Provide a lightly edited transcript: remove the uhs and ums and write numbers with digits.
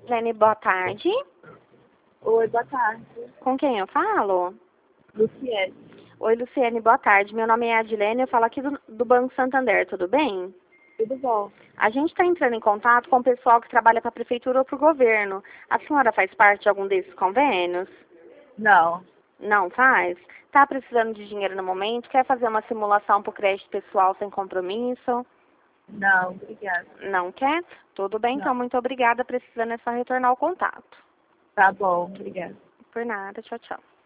Lene, boa tarde. Oi, boa tarde. Com quem eu falo? Luciene. Oi, Luciene, boa tarde. Meu nome é Adilene, eu falo aqui do Banco Santander, tudo bem? Tudo bom? A gente está entrando em contato com o pessoal que trabalha para a prefeitura ou para o governo. A senhora faz parte de algum desses convênios? Não. Não faz? Está precisando de dinheiro no momento? Quer fazer uma simulação para o crédito pessoal sem compromisso? Não, obrigada. Não quer? Tudo bem, Não. então muito obrigada. Precisando é só retornar o contato. Tá bom, obrigada. Por nada, tchau, tchau.